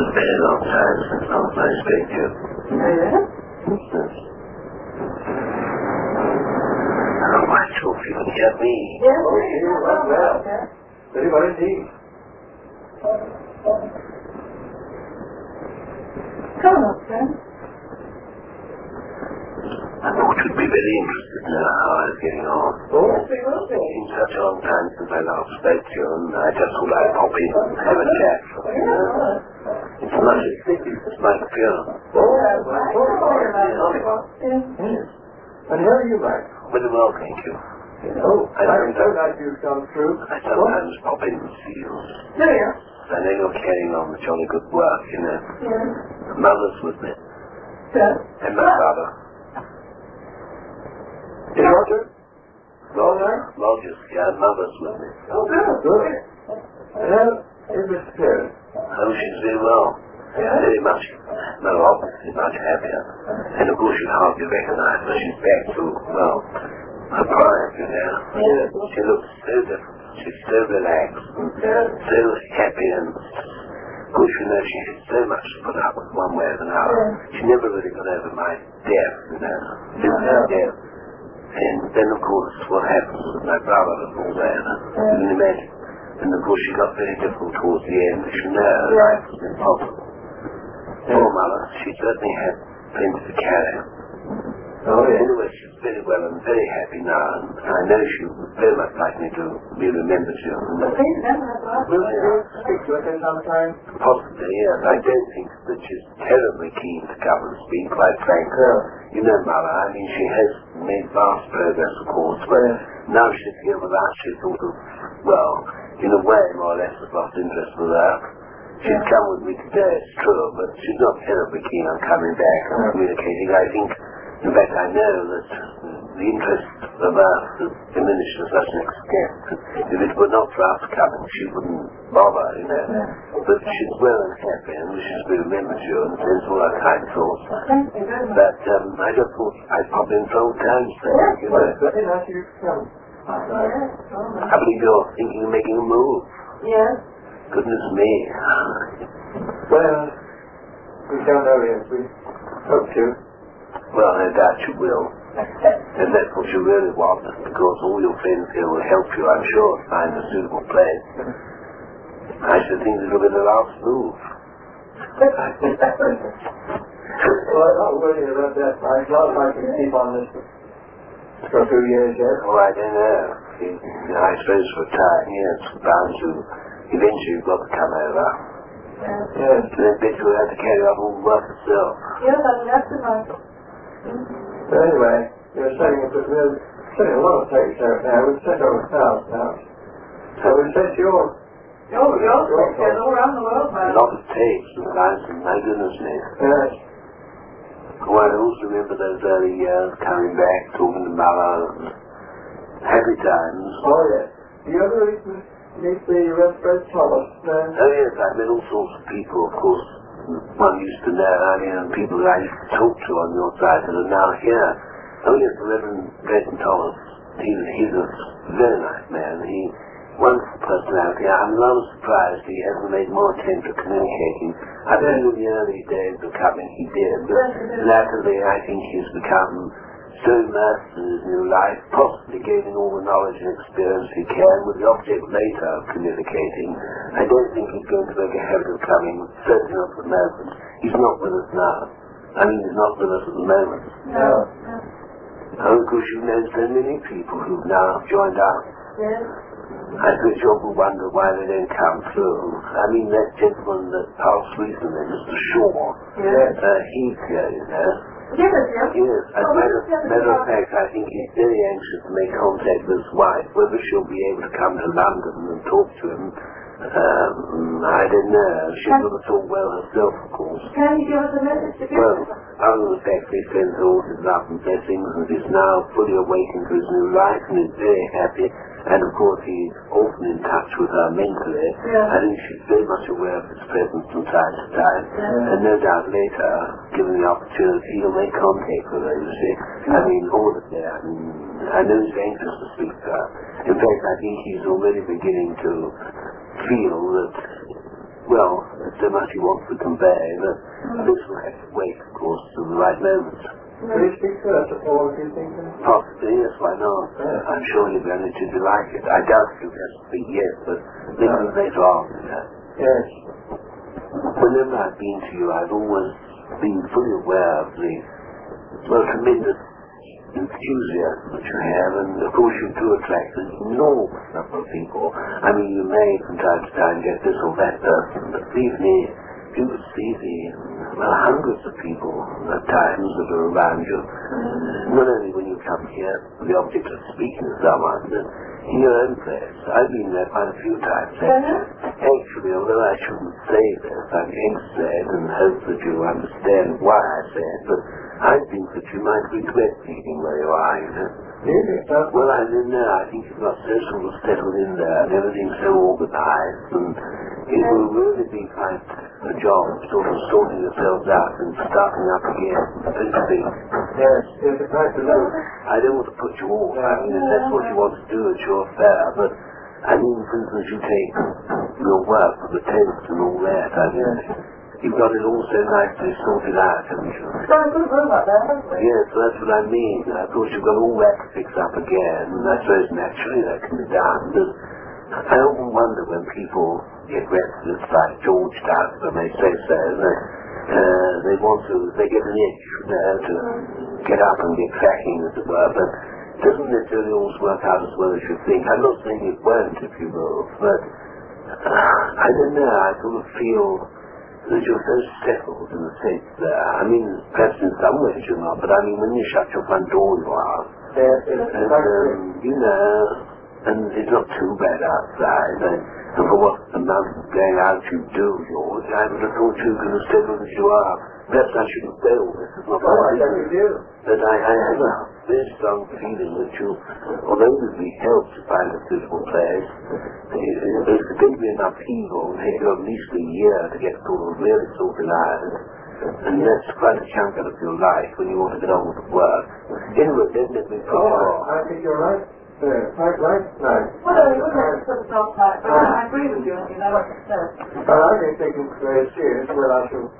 a very long time since I spoke to you. Yes? Yes. I'm quite sure if you can help me. Yes, what's that? Very well indeed. Come on, friend. I thought you'd be very interested in how I was getting on. Oh, we will be. It's been such a long time since I last spoke to you, and I just thought I'd pop in and have a chat. You know? It's much it's like funeral. Oh, yes. And how are you, Max? Very well, thank you. Oh, I'm so glad you've come through. I sometimes pop in and see you. There. I know you're carrying on the jolly good work, you know. Yes. Mother's with me. Yes. And my father. Is Roger? Roger's, yeah, mother's with me. Oh, good. And how is Miss Perry? Oh, she's very well. Very much, obviously much happier. And of course you'd hardly recognize her. She's back to, well, her prime, you know. Yes. She looks so different. She's so relaxed, so happy, and of course, you know, she had so much to put up with one way or another. She never really got over my death, you know, physical death. And then, of course, what happens with my brother and all that, you can imagine. And of course, she got very difficult towards the end, as you know, life was impossible. Poor mother, she certainly had plenty to carry. Oh, yes. Anyway, she's very well and very happy now, and I know she would very much like me to be remembered to you. Will you speak to her sometime? Possibly, yes. I don't think that she's terribly keen to come and speak, quite frankly. You know, Mother, I mean, she has made vast progress, of course, but now she's here with us, she sort of, well, in a way, more or less, has lost interest with her. She's come with me today, it's true, but she's not terribly keen on coming back and communicating. I think, in fact, I know that the interest of us has diminished to such an extent. If it were not for us coming, she wouldn't bother, you know. But she's well and happy, and wishes to remember you and sends all our kind thoughts. But I just thought I'd pop in for old times' sake, you know. Very nice of you to come. I believe you're thinking of making a move. Yes. Goodness me. Well, we don't know yet. We hope to. Well, no doubt you will. And that's what you really want, because all your friends here will help you, I'm sure, find a suitable place. I should think it'll be the last move. Well, I'm not worried about that. I'm glad I can keep on this for a few years yet. Oh, I don't know. I suppose for time, yes, bound to eventually you've got to come over. Yes. And then bet you'll have to carry on all the work itself. Yes, that's enough. But anyway, we're setting up a lot of tapes out now. We've sent over 1,000 now. So we've sent yours. Yours all around the world, A lot of tapes and lines, and my goodness me. Yes. Oh, I also remember those early years coming back, talking to Mother, and happy times. Oh, yes. The other meet the Fred Thomas. Oh, yes, I've met all sorts of people, of course. One used to know, I mean, and people that I used to talk to on your side that are now here. Oh, yes, the Reverend Drayton Thomas. He's a very nice man. Wonderful personality. I'm rather surprised he hasn't made more attempt at communicating. I think in the early days of coming he did, but latterly I think he's become so immersed in his new life, possibly gaining all the knowledge and experience he can with the object later of communicating. I don't think he's going to make a habit of coming, certainly not at the moment. He's not with us now. I mean, he's not with us at the moment. No. Oh, of course, you know so many people who've now joined us. Yes. I suppose you often wonder why they don't come through. I mean, that gentleman that passed recently, Mr. Shaw, he's here, you know. Yes. Yes, as a matter of fact, I think he's very anxious to make contact with his wife. Whether she'll be able to come to London and talk to him, I don't know. She's not at all well herself, of course. Can you give us a message to give Well, us? other than the fact that he sends all his love and blessings and is now fully awakened to his new life and is very happy, and of course he's often in touch with her mentally. I think she's very much aware of his presence from time to time, and no doubt later, given the opportunity, he'll make contact with her, you see. I mean, all of that. I know he's anxious to speak to her. In fact, I think he's already beginning to feel that, well, there's so much he wants to convey, but this will have to wait, of course, till the right moment. Will you speak to us at all, if you think? Possibly, yes, why not? I'm sure he'll be only too delighted. I doubt he'll just speak yes, but maybe later on. Yes. Whenever I've been to you, I've always been fully aware of the, well, tremendous enthusiasm that you have, and of course you do attract an enormous number of people. I mean, you may from time to time get this or that person, but believe me, you would see the, well, hundreds of people at times that are around you. Not only when you come here for the object of speaking to someone, but in your own place. I've been there quite a few times. Actually, although I shouldn't say this, I'm going to say it and hope that you understand why I say it, but I think that you might regret leaving where you are, you know. Really? Well, I don't know. I think you've got so sort of settled in there and everything's so organised, and it will really be quite a job sort of sorting yourselves out and starting up again, so to speak. Yes, yes, it's right to know. I don't want to put you off. I mean, if that's what you want to do, it's your affair, but I mean, for instance, you take your work for the tents and all that. I mean, you've got it all so nicely sorted out, haven't you? We've got a good room up there, haven't we? Yes, that's what I mean. I thought you've got all that to fix up again, and I suppose naturally that can be done, but I often wonder when people get restless, like George does, if I may say so, they get an itch, to get up and get cracking, as it were, but it doesn't necessarily always work out as well as you think. I'm not saying it won't, if you will, but I don't know, I sort of feel that you're so settled in the sense there. I mean, perhaps in some ways you're not, but I mean, when you shut your front door, you are. Yes, And, you know, and it's not too bad outside. And for what amount of going out you do, George, I would have thought you could have settled as you are. Perhaps I shouldn't say all this. It's not I think you do. But I have a very strong feeling that you, although it would be helped to find a suitable place, there's going to be enough evil and take you at least a year to get sort of really sorted out. And that's quite a chunk out of your life when you want to get on with the work. Anyway, don't let me put you off. I think you're right. Quite right. No. Well, we wouldn't have to put us off like that. I agree with you, you know what you said. But I think taking it very serious, well, I shall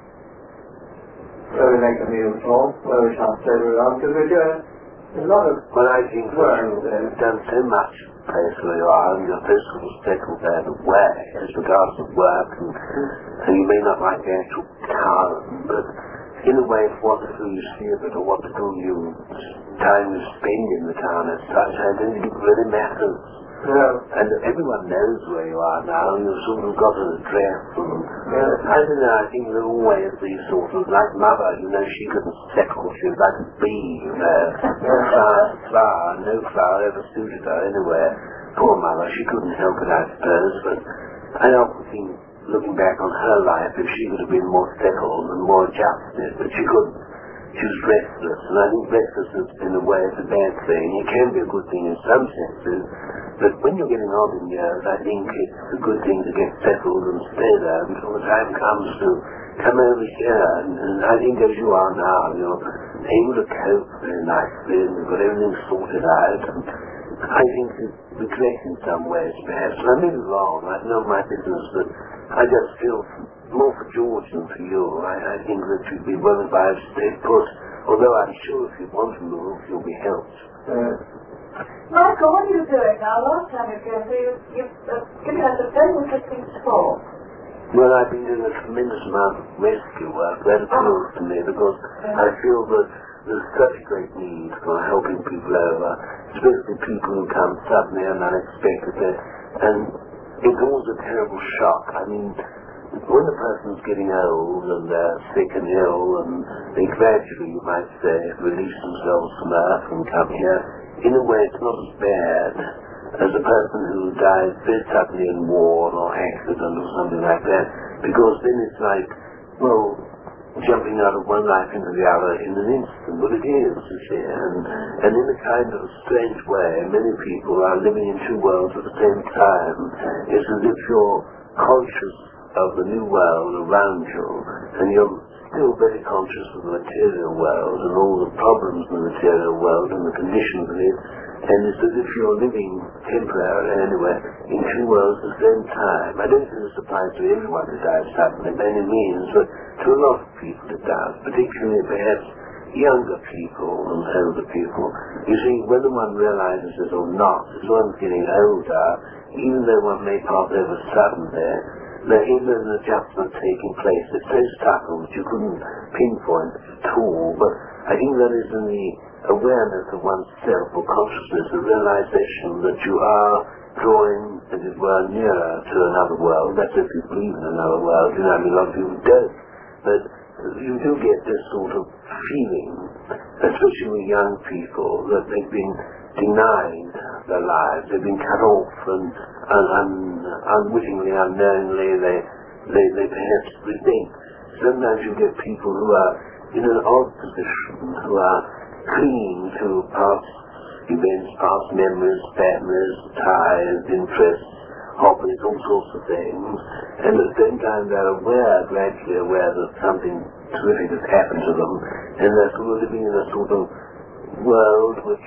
really make a meal for, where we shan't stay very long, because we're doing a lot of Well, I think that you've done so much in the place where you are, and you're so sort of settled there the way as regards to work, and you may not like the actual town, but in a way, what to do you see of it, or what to do you time you spend in the town as such, I don't think it really matters. No. And everyone knows where you are now, and you've sort of got an address, and I don't know, I think there are always these sort of, like Mother, you know, she couldn't settle, she was like a bee, you know, flower, no flower ever suited her anywhere. Poor Mother, she couldn't help it, I suppose, but I often think, looking back on her life, if she could have been more settled and more adjusted, but she couldn't. She was restless, and I think restlessness in a way is a bad thing. It can be a good thing in some senses, but when you're getting on in years, I think it's a good thing to get settled and stay there until the time comes to come over here. And I think as you are now, you're able to cope very nicely, and you've got everything sorted out. And I think it's correct in some ways, perhaps. And I may be wrong, I know my business, but I just feel more for George than for you. I think that you'd be well advised to stay put, although I'm sure if you want to move, you'll be helped. Michael, what are you doing now? Last time you came here, you've given us a very interesting talk. Well, I've been doing a tremendous amount of rescue work. That appeals to me because I feel that there's such a great need for helping people over, especially people who come suddenly and unexpectedly. And it's always a terrible shock. I mean, when the person's getting old and they're sick and ill and they gradually, you might say, release themselves from earth and come here, in a way it's not as bad as a person who dies very suddenly in war or accident or something like that, because then it's like, well, jumping out of one life into the other in an instant. Well, it is, you see, and in a kind of strange way, many people are living in two worlds at the same time. It's as if you're conscious of the new world around you, and you're still very conscious of the material world and all the problems in the material world and the conditions of it, And it's as if you're living temporarily anyway in two worlds at the same time. I don't think this applies to everyone who dies suddenly by any means, but to a lot of people it does, particularly perhaps younger people and older people. You see, whether one realizes it or not, as one's getting older, even though one may pass over suddenly, there is an adjustment taking place. It's so subtle that you couldn't pinpoint at all, but I think that is in the awareness of oneself or consciousness, the realization that you are drawing, as it were, nearer to another world. That's if you believe in another world. You know, I mean, a lot of people don't. But you do get this sort of feeling, especially with young people, that they've been denied their lives, they've been cut off, and unwittingly, unknowingly, they perhaps resent. Sometimes you get people who are in an odd position, who are clinging to past events, past memories, families, ties, interests, hobbies, all sorts of things, and at the same time they're gradually aware that something terrific has happened to them, and they're sort of living in a sort of world which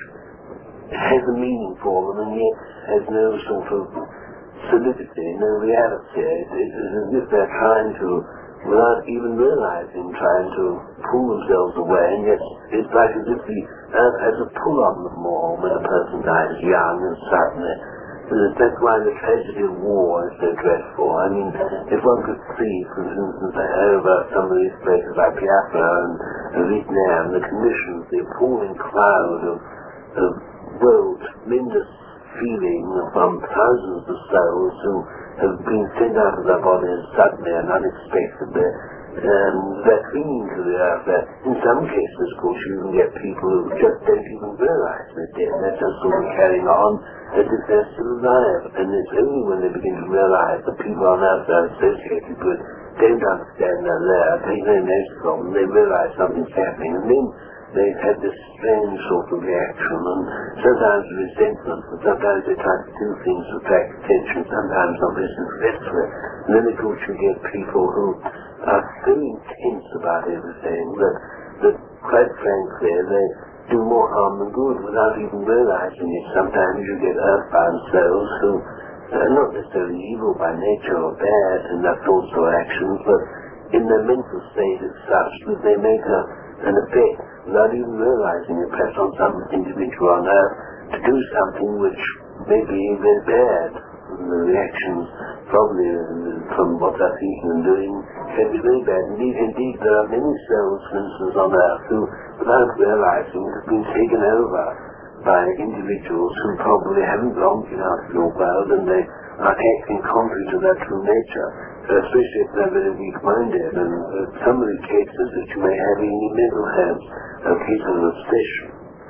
has a meaning for them and yet has no sort of solidity, no reality. It's as if they're trying to, without even realizing, trying to pull themselves away, and yet it's like as if the earth has a pull on them more when a person dies young and suddenly. That's why the tragedy of war is so dreadful. I mean, if one could see, for instance, over some of these places like Biafra and Vietnam, the conditions, the appalling cloud of woe, tremendous feeling from thousands of souls who have been sent out of their bodies suddenly and unexpectedly, and they're clinging to the earth. In some cases, of course, you can get people who just don't even realize they're dead. They're just sort of carrying on as if they're still alive. And it's only when they begin to realize that people on earth they're associated with don't understand they're there, take no notice of them, they realize something's happening, and then they've had this strange sort of reaction, and sometimes resentment, and sometimes they try to do things to attract attention, sometimes not very successfully. And then of course you get people who are so intense about everything that quite frankly they do more harm than good without even realizing it. Sometimes you get earthbound souls who are not necessarily evil by nature or bad in their thoughts or actions, but in their mental state is such that they make an effect without even realizing it, perhaps on some individual on earth, to do something which may be very bad. The reactions probably from what they're thinking and doing can be very bad. Indeed, there are many souls, for instance, on earth who, without realizing, have been taken over by individuals who probably haven't belonged out of your world, and they are acting contrary to their true nature, especially if they're very weak-minded. And some of the cases that you may have in your mental health are cases of obsession.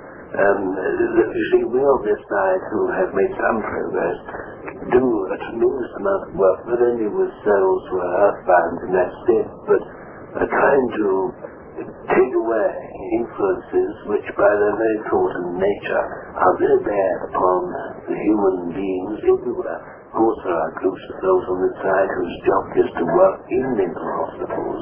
You see, we on this side who have made some progress do a tremendous amount of work, not only with souls who are earthbound in that state, but are trying to take away influences which by their very thought and nature are very bad upon the human beings everywhere. Of course there are groups of those on this side whose job is to work in mental hospitals.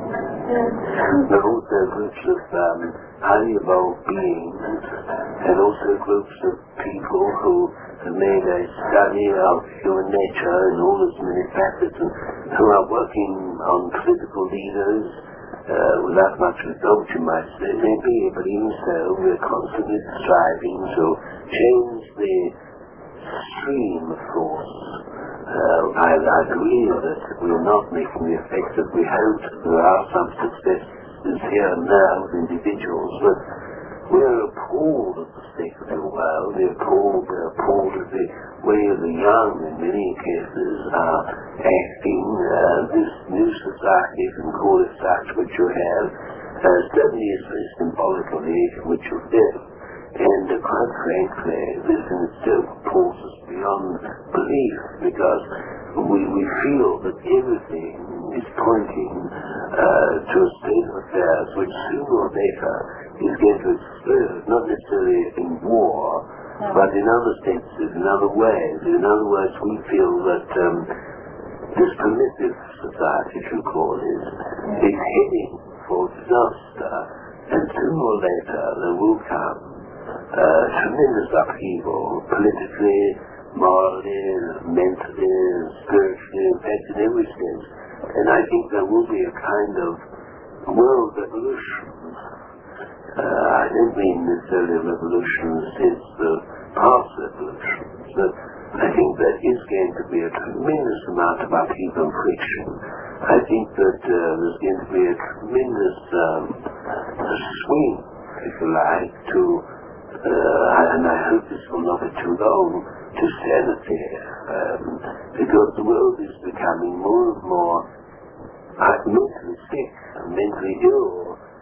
There are also groups of highly evolved beings, and also groups of people who have made a study of human nature in all its many facets, and who are working on political leaders without much result, you might say, maybe, but even so, we're constantly striving to change the stream of force. I agree that we're not making the effect that we hoped. There are some successes here and there with individuals, but we're appalled at the state of the world. We're appalled at the way the young, in many cases, are acting. This new society, if you can call it such, which you have, certainly is very symbolic of the age in which you live. And quite frankly, this in itself appalls us beyond belief, because we feel that everything is pointing to a state of affairs which sooner or later is going to explode, not necessarily in war, but in other senses, in other ways. In other words, we feel that this primitive society, as you call it, is heading for disaster, and sooner or later there will come tremendous upheaval, politically, morally, mentally, spiritually, in fact, in every sense. And I think there will be a kind of world revolution. I don't mean necessarily a revolution since the past revolutions, but I think there is going to be a tremendous amount of upheaval and friction. I think that there's going to be a tremendous swing, if you like, to, and I hope this will not be too long, to sanity, because the world is becoming more and more mentally sick, mentally ill.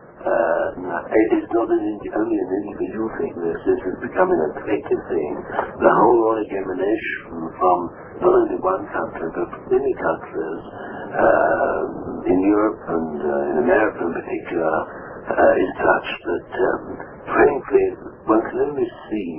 It's not only an individual thing, this is becoming a collective thing. The whole examination from not only one country, but many countries, in Europe and in America in particular, is such that, frankly, one can only see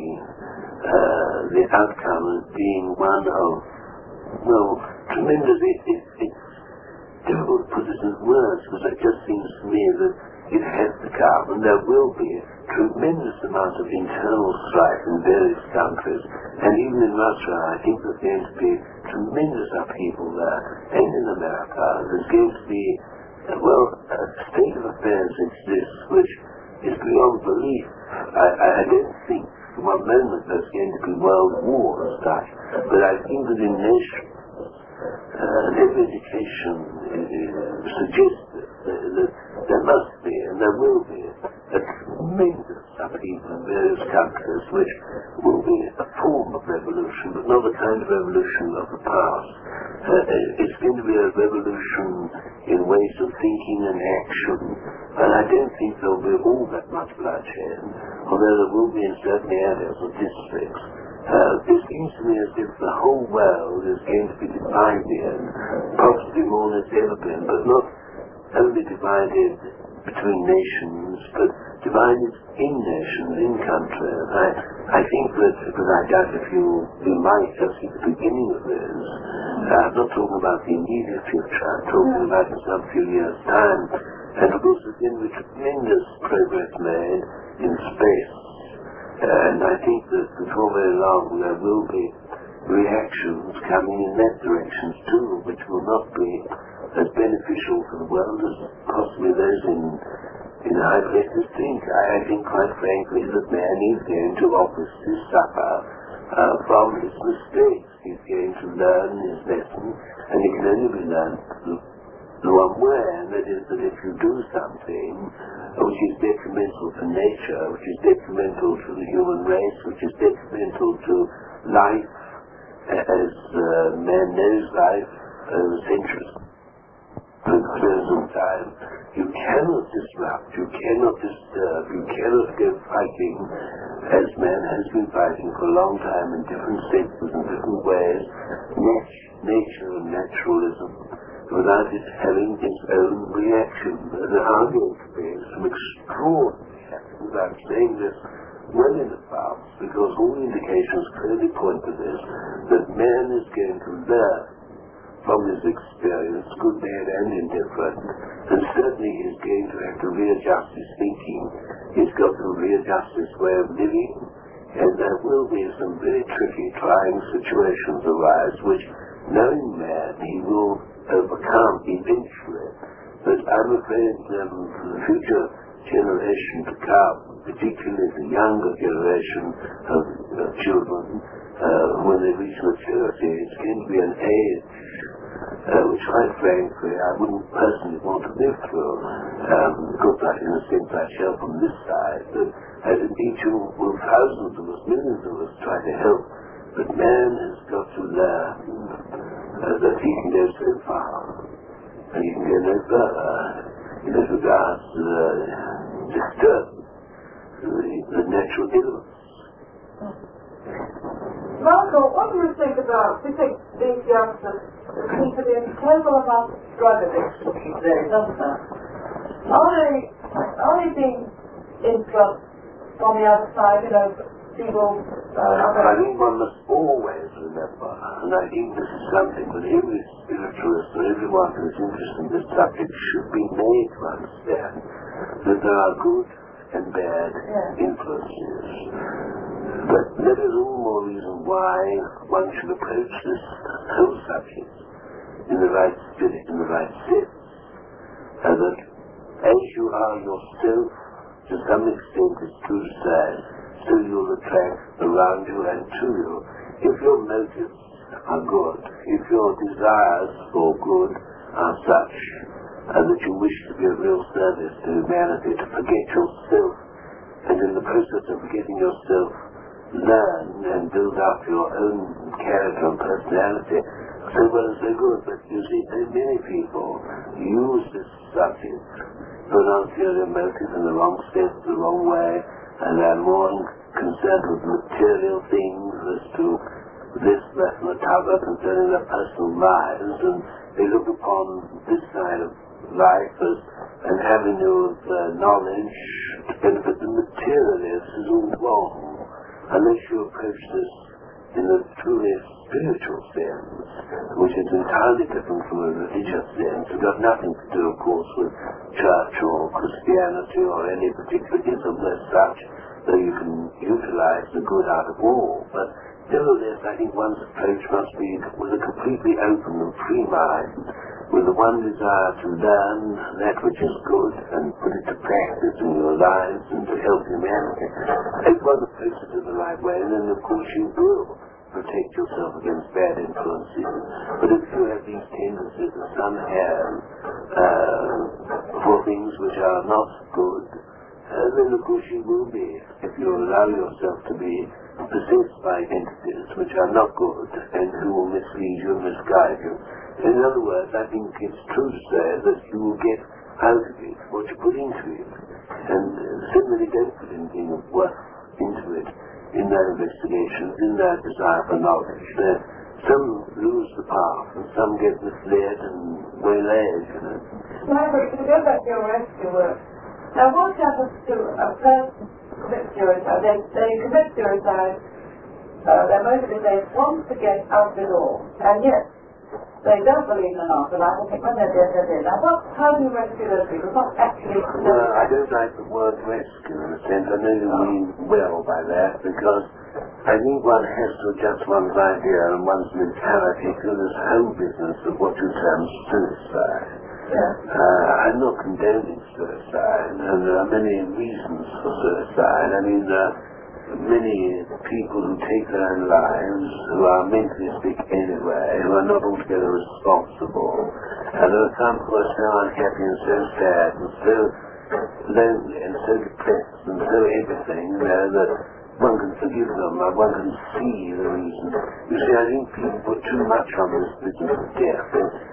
the outcome as being one of, well, tremendous. It's difficult to put this in words, because it just seems to me that it has to come, and there will be a tremendous amount of internal strife in various countries, and even in Russia. I think there's going to be tremendous upheaval there, and in America there's going to be, well, a state of affairs exists which is beyond belief. I don't think for one moment there's going to be world war as such, but I think that in nations, every indication suggests that there must be, and there will be, a tremendous upheaval in various countries which will be a form of revolution, but not the kind of revolution of the past. It's going to be a revolution in ways of thinking and action, and I don't think there will be all that much bloodshed, although there will be in certain areas or districts. This seems to me as if the whole world is going to be divided, possibly more than it's ever been, but not only divided between nations, but divided in nations, in countries. I think that, because I doubt if you might just see the beginning of this, I'm not talking about the immediate future, I'm talking about in some few years' time, and of course there's been tremendous progress made in space. And I think that before very long there will be reactions coming in that direction too, which will not be as beneficial for the world as possibly those in high places think. I think quite frankly that man is going to obviously suffer from his mistakes. He's going to learn his lesson, and it can only be learned the one way, and that is that if you do something which is detrimental to nature, which is detrimental to the human race, which is detrimental to life as man knows life over centuries and present time, you cannot disrupt, you cannot disturb, you cannot go fighting as man has been fighting for a long time in different senses and different ways, nature and naturalism, without it having its own reaction. There are going to be some extraordinary reactions. I'm saying this well in advance because all indications clearly point to this, that man is going to learn from his experience, good, bad, and indifferent, and certainly he's going to have to readjust his thinking. He's got to readjust his way of living, and there will be some very tricky, trying situations arise, which, knowing man, he will overcome eventually. But I'm afraid for the future generation to come, particularly the younger generation of children, when they reach maturity, it's going to be an age which, quite frankly, I wouldn't personally want to live through. Because in a sense I shall from this side, but as each will thousands of us, millions of us try to help. But man has got to learn that he can go so far, and he can go no further as regards disturbance the natural elements. Michael, what do you think about, these youngsters seem to be a terrible amount of drug addiction today, doesn't there? Are they being influenced from the other side, people... I think one must always remember, and I think this is something that every spiritualist or everyone who is interested in this subject should be made to understand, that there are good and bad influences. But there is all more reason why one should approach this whole subject in the right spirit, in the right sense. And that as you are yourself, to some extent it's true to say, so you'll attract around you and to you. If your motives are good, if your desires for good are such, and that you wish to be of real service to humanity, to forget yourself, and in the process of forgetting yourself, learn and build up your own character and personality, so well and so good. But you see, so many people use this subject for an ulterior motive in the wrong sense, the wrong way, and they're more concerned with material things as to this, that, and the t'other concerning their personal lives, and they look upon this side of life as an avenue of knowledge to benefit the materialist is all wrong, unless you approach this in a truly spiritual sense, which is entirely different from a religious sense. It's got nothing to do, of course, with church or Christianity or any particular ism as such, though you can utilize the good out of all. But nevertheless, I think one's approach must be with a completely open and free mind, with the one desire to learn that which is good and put it to practice in your lives and to help humanity. If one approaches it the right way, then of course you will protect yourself against bad influences. But if you have these tendencies that some have for things which are not good, then of course you will be, if you allow yourself to be possessed by entities which are not good and who will mislead you and misguide you. In other words, I think it's true to say that you will get out of it what you put into it. And similarly, don't put anything of worth into it in their investigations, in their desire for knowledge. Some lose the path and some get misled and waylaid, you know. Margaret, to go back to your rescue work, now what happens to a person commit suicide? They commit suicide, their motive is they want to get out of it all, and yet they don't believe in an afterlife. I think when they're dead, they're dead. Now how do you rescue those people? What actually... Well, I don't like the word rescue in a sense. I know you mean well by that, because I think one has to adjust one's idea and one's mentality to this whole business of what you term suicide. I'm not condoning suicide, and there are many reasons for suicide. I mean, many people who take their own lives, who are mentally sick anyway, who are not altogether responsible, and there are some who are so unhappy and so sad and so lonely and so depressed and so everything, that one can forgive them, one can see the reason. You see, I think people put too much on this business of death.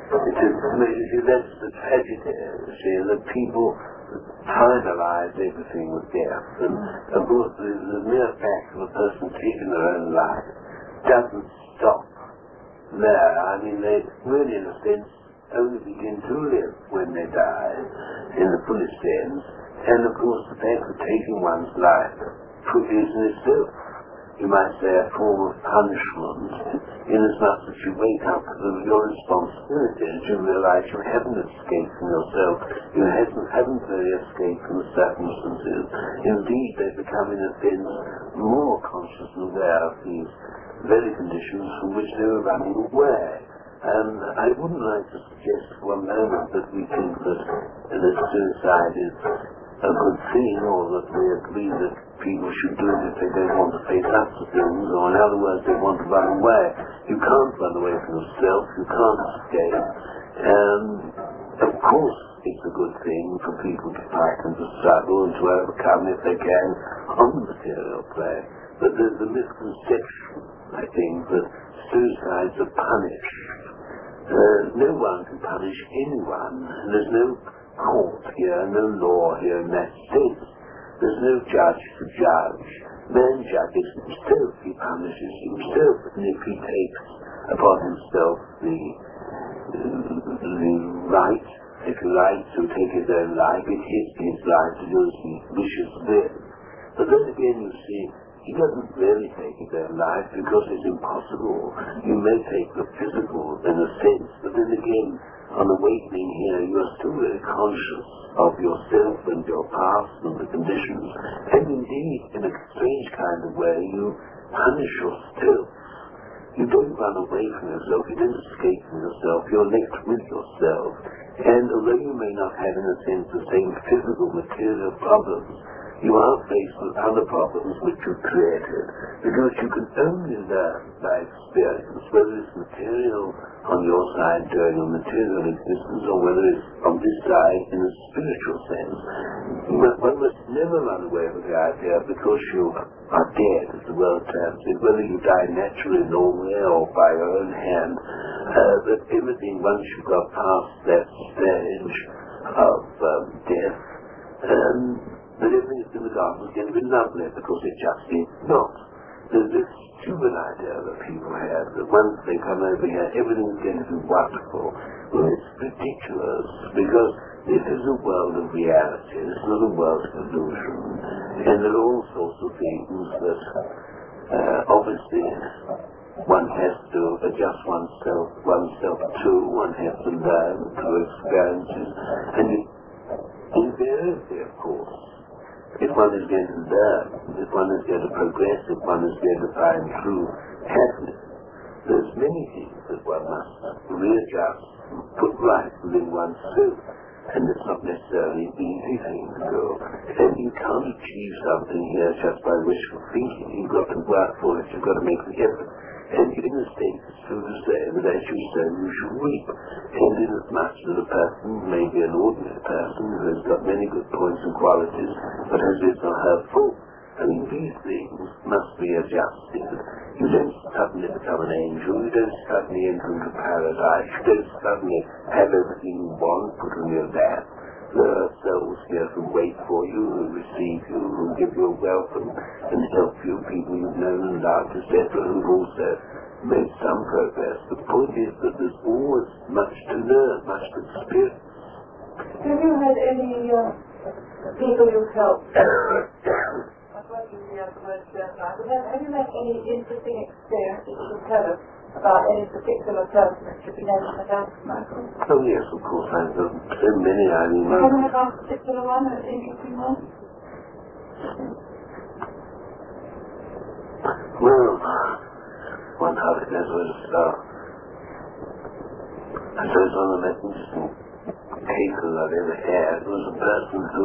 That's the tragedy, you see, that people finalize everything with death. And of course, the mere fact of a person taking their own life doesn't stop there. I mean, they really, in a sense, only begin to live when they die, in the fullest sense. And of course, the fact of taking one's life is in itself, you might say, a form of punishment, inasmuch that you wake up with your responsibility and you realize you haven't escaped from yourself, you haven't really escaped from the circumstances. Indeed, they become, in a sense, more conscious and aware of these very conditions from which they were running away. And I wouldn't like to suggest for a moment that we think that suicide is a good thing, or that we agree that people should do it if they don't want to face up to things, or in other words, they want to run away. You can't run away from yourself, you can't escape. And of course it's a good thing for people to fight and to struggle and to overcome, if they can, on the material plane. But there's a misconception, I think, that suicides are punished. No one can punish anyone. There's no court here, no law here in that sense. There's no judge to judge. Man judges himself, he punishes himself, and if he takes upon himself the right, if you like, to take his own life, it is his right to do as he wishes with. But then again, you see, he doesn't really take his own life because it's impossible. You may take the physical in a sense, but then again, on awakening here, you are still very conscious of yourself and your past and the conditions, and indeed, in a strange kind of way, you punish yourself. You don't run away from yourself, you don't escape from yourself, you're linked with yourself. And although you may not have, in a sense, the same physical, material problems, you are faced with other problems which you created, because you can only learn by experience, whether it's material on your side during a material existence, or whether it's on this side in a spiritual sense. One must never run away with the idea, because you are dead, as the world terms it, whether you die naturally, normally, or by your own hand, that everything, once you've got past that stage of death, that everything that's in the garden is going to be lovely, because it just is not. There's this stupid idea that people have, that once they come over here, everything's going to be wonderful. Well, it's ridiculous, because this is a world of reality, it's not a world of illusion. And there are all sorts of things that, obviously, one has to adjust oneself to, one has to learn through experiences, and invariably, of course, if one is going to learn, if one is going to progress, if one is going to find true happiness, there's many things that one must readjust, put right within oneself, and it's not necessarily an easy thing to do. And you can't achieve something here just by wishful thinking. You've got to work for it, you've got to make the effort. And in a sense, it's true to say that as you sow, you should reap. And inasmuch that a person may be an ordinary person who has got many good points and qualities, but has his or her fault, I mean, these things must be adjusted. You don't suddenly become an angel, you don't suddenly enter into paradise, you don't suddenly have everything you want put on your lap. There are souls here who wait for you, who receive you, who give you a welcome and help you, people you've known and loved, etc., who've also made some progress. The point is that there's always much to learn, much to experience. Have you had any people you've helped? Have you had any interesting experience that you can tell us about any particular person that should be named about, Michael? Oh yes, of course, I've done so many, I mean... Have you had a particular one, an interesting one? Well, one hardly knows where to start. I suppose one of the most interesting cases I've ever had was a person who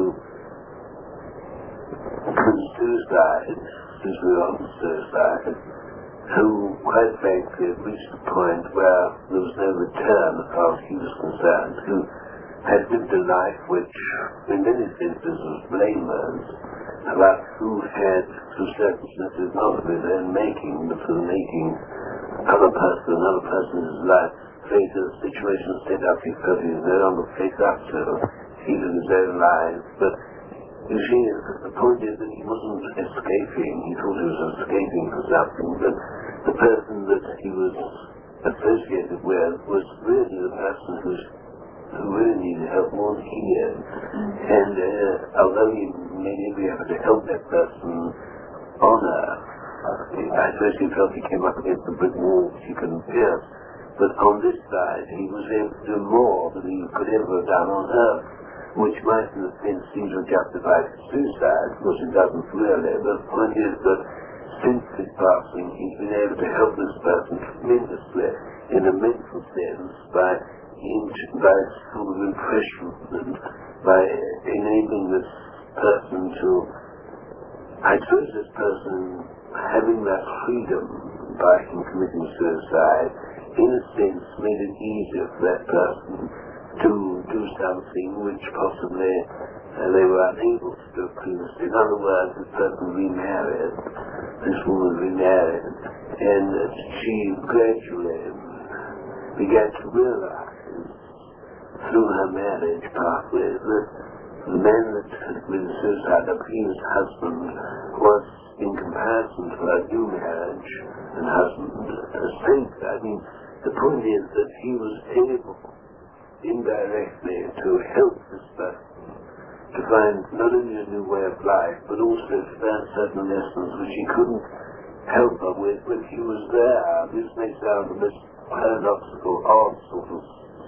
suicide, since we were on suicide, who, quite frankly, reached a point where there was no return as far as he was concerned, who had lived a life which, in many senses, was blameless, but who had, through circumstances not of his own making, but through making another person's life, face a situation set up he felt he was no longer face up to, even his own life. But you see, the point is that he wasn't escaping, he thought he was escaping for something, but the person that he was associated with was really the person who really needed help more than he did. And although he made every effort to help that person on earth, I suppose he felt he came up against the brick wall which he couldn't pierce. But on this side, he was able to do more than he could ever have done on earth, which might in a sense seem to justify suicide, of course it doesn't really, but the point is that since his passing, he's been able to help this person tremendously in a mental sense by sort of impression, by enabling this person to, I suppose this person having that freedom by him committing suicide, in a sense made it easier for that person to do something which possibly they were unable to do previously. In other words, this person remarried, this woman remarried, and she gradually began to realize through her marriage pathway that the man that had committed suicide, her previous husband, was in comparison to her new marriage and husband a saint. I mean, the point is that he was able indirectly to help this person to find not only a new way of life, but also to learn certain lessons which he couldn't help her with when he was there. This may sound the most paradoxical, odd sort of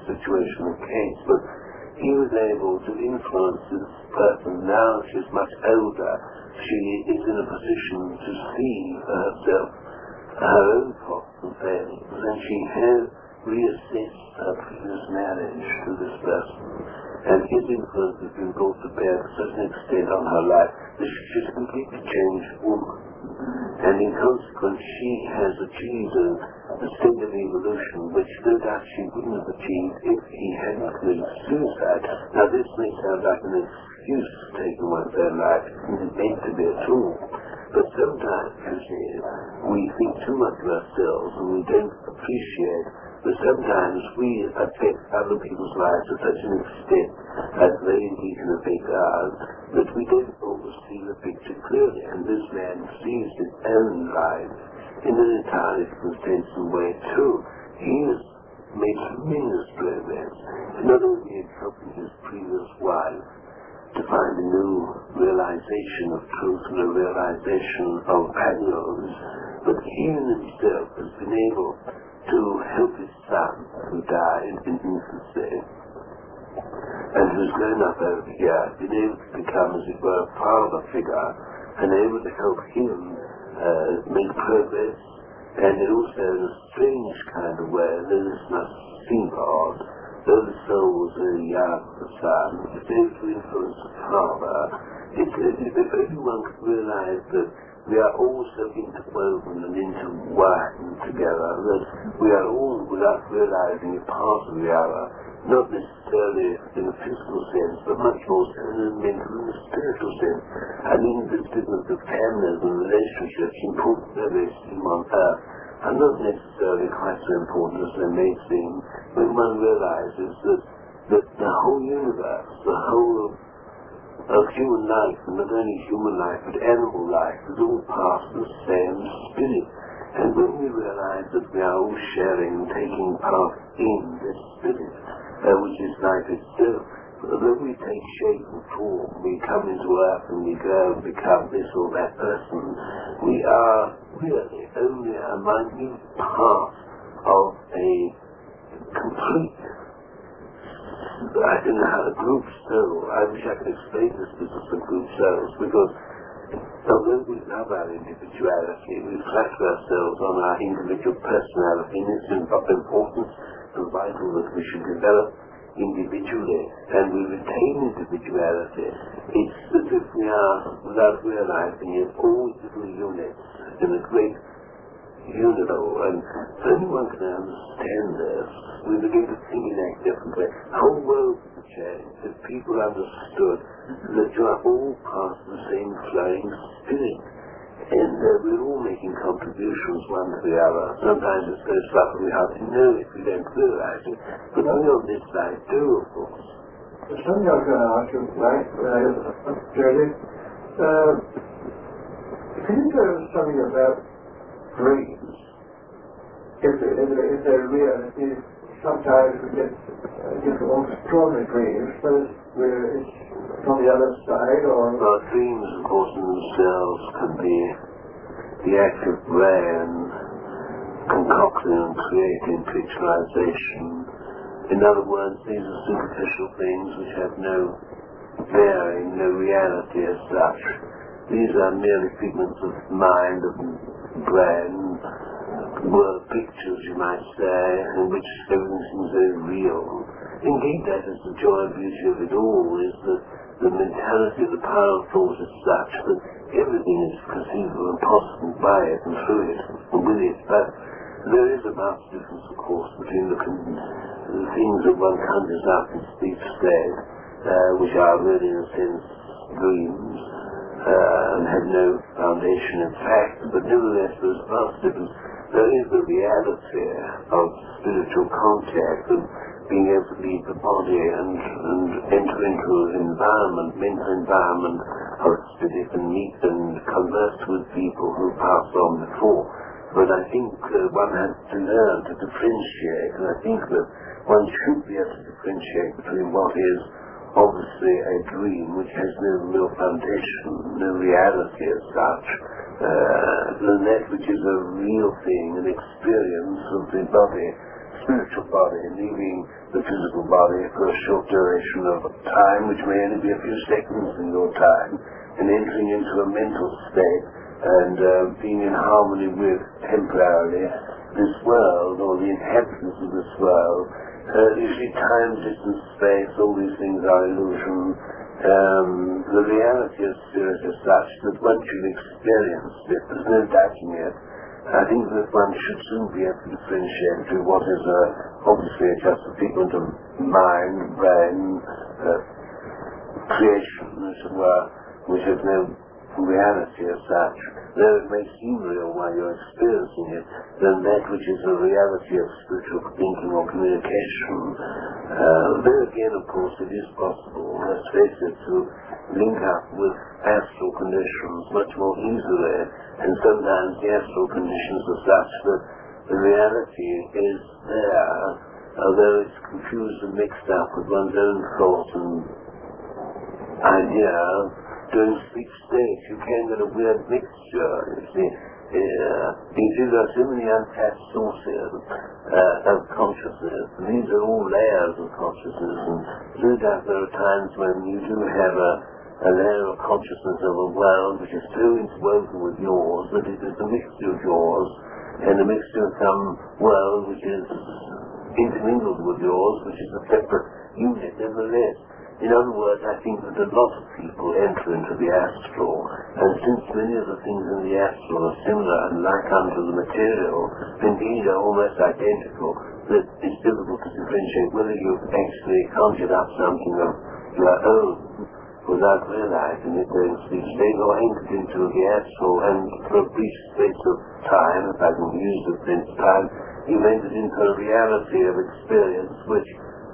situation and case, but he was able to influence this person. Now she's much older. She is in a position to see for herself her own faults and failings, and she has reassessed her previous marriage to this person. And his influence has been brought to bear to such an extent on her life that she's a completely changed woman. And in consequence, she has achieved a state of evolution which no doubt she wouldn't have achieved if he hadn't committed suicide. Now this may sound like an excuse for taking one's own life. It isn't meant to be at all. But sometimes, you see, we think too much of ourselves and we don't appreciate that sometimes we affect other people's lives to such an extent as they indeed can affect ours that we don't always see the picture clearly. And this man sees his own life in an entirely different sense and way too. He has made tremendous progress. In other words, he had helped his previous wife to find a new realization of truth and a realization of values, but he in himself has been able to help his son who died in infancy and who's grown up over the years, been able to become, as it were, a father figure and able to help him make progress, and also in a strange kind of way, though this must seem odd, though the soul was very young, the son, it's able to influence the father. If everyone could realize that we are all so interwoven and intertwined together that we are all, without realizing, a part of the other, not necessarily in a physical sense, but much more so in a mental and a spiritual sense. I mean, the difference of families and relationships, important though they seem on earth, are not necessarily quite so important as they may seem when one realizes that the whole universe, the whole of human life, and not only human life but animal life, is all part of the same spirit. And when we realize that we are all sharing and taking part in this spirit, which is life itself, although we take shape and form, we come into earth and we go and become this or that person, we are really only a minute part of a complete, I don't know how, a group soul. I wish I could explain this business of group souls, because although we love our individuality, we flatter ourselves on our individual personality, and it's of importance and vital that we should develop individually, and we retain individuality. It's as if we are, without realizing it, all little units in a great unity, and so anyone can understand this. We begin to think and act differently. The whole world would change if people understood that you are all part of the same flying spirit, and we're all making contributions one to the other. Sometimes it's so subtle we hardly know if we don't realize it, but we on this side do, of course. There's something I was going to ask you, right, Jodie. Can you tell us something about dreams? If they're real, sometimes we get different, extraordinary dreams, but it's on the other side, or... Well, dreams, of course, in themselves can be the act of brain concocting and creating picturization. In other words, these are superficial things which have no bearing, no reality as such. These are merely figments of mind, of brain, word pictures, you might say, in which everything seems very real. Indeed, that is the joy and beauty of it all, is that the mentality, the power of thought is such that everything is conceivable and possible by it and through it and with it. But there is a vast difference, of course, between the things that one conjures up in sleep state, which are really, in a sense, dreams, and have no foundation in fact, but nevertheless there's a vast difference. There is the reality of spiritual contact and being able to leave the body and enter into an environment, mental environment of spirit, and meet and converse with people who passed on before. But I think one has to learn to differentiate, and I think that one should be able to differentiate between what is obviously a dream which has no real foundation, no reality as such, than that which is a real thing, an experience of the body spiritual body, leaving the physical body for a short duration of time, which may only be a few seconds in your time, and entering into a mental state and being in harmony with temporarily this world or the inhabitants of this world. You see, time, distance, space, all these things are illusion. The reality of spirit is such that once you've experienced it, there's no doubting it. I think that one should soon be able to differentiate between what is obviously just a figment of mind, brain, creation, as it were, which has no reality as such, though it may seem real while you're experiencing it, than that which is the reality of spiritual thinking or communication. There again, of course, it is possible, let's face it, to link up with astral conditions much more easily, and sometimes the astral conditions are such that the reality is there, although it's confused and mixed up with one's own thought and idea. During sleep state, you can get a weird mixture, you see. There are so many untapped sources of consciousness, and these are all layers of consciousness, and no doubt there are times when you do have a layer of consciousness of a world which is so interwoven with yours that it is a mixture of yours, and a mixture of some world which is intermingled with yours, which is a separate unit nevertheless. In other words, I think that a lot of people enter into the astral, and since many of the things in the astral are similar and like unto the material, indeed are almost identical, that it's difficult to differentiate whether you've actually conjured up something of your own without realizing it during sleep state, or entered into the astral, and for a brief space of time, if I can use the French time, you've entered into a reality of experience which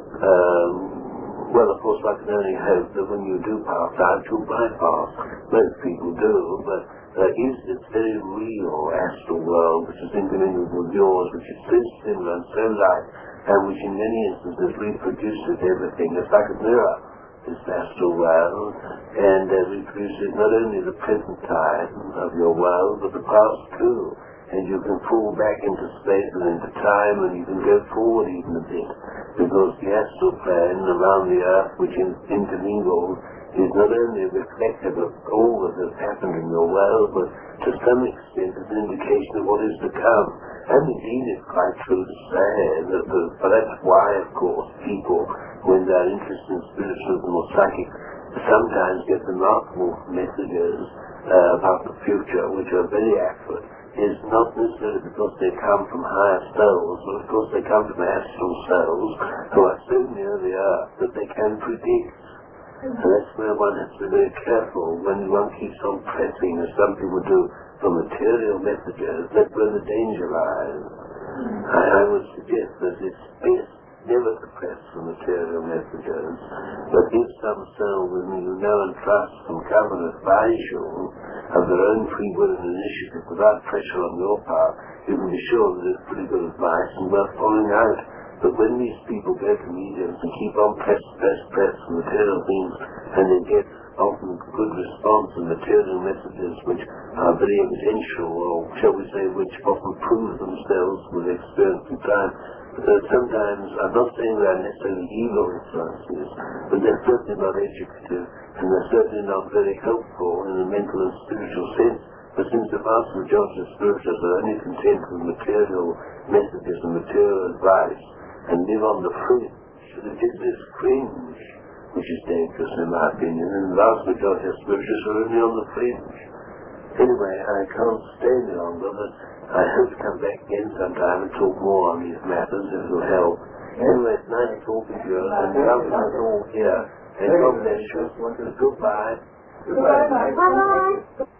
well, of course, I can only hope that when you do pass out, you'll bypass. Most people do, but there is this very real astral world which is intermingled with yours, which is so similar and so like, and which in many instances reproduces everything. It's like a mirror, this astral world, and reproduces not only the present time of your world, but the past too. And you can fall back into space and into time, and you can go forward even a bit, because the astral plane around the earth, which is intermingled, is not only reflective of all that has happened in your world, but to some extent is an indication of what is to come. And indeed it's quite true to say that, but that's why, of course, people, when they're interested in spiritualism or psychic, sometimes get remarkable messages about the future, which are very accurate. Is not necessarily because they come from higher souls, but of course they come from astral souls who are so near the earth that they can predict. And that's where one has to be very careful when one keeps on pressing, as some people do, for material messages. That's where the danger lies. I would suggest that it's best never to press for material messages, but if some soul whom you know and trust can come and advise you of their own free will and initiative without pressure on your part, you can be sure that it's pretty good advice and worth following out. But when these people go to mediums and keep on press for material things, and they get often good response and material messages which are very evidential, or shall we say, which often prove themselves with experience and time, sometimes, I'm not saying they're necessarily evil influences, but they're certainly not educative, and they're certainly not very helpful in a mental and spiritual sense. But since the vast majority of spiritualists are only content with material messages and material advice, and live on the fringe, it is this fringe which is dangerous in my opinion, and the vast majority of spiritualists are only on the fringe. Anyway, I can't stay any longer, but I hope to come back again sometime and talk more on these matters if it will help. Anyway, it's nice talking to you, and lovely us all here. And God bless you. Goodbye. Goodbye. Bye-bye.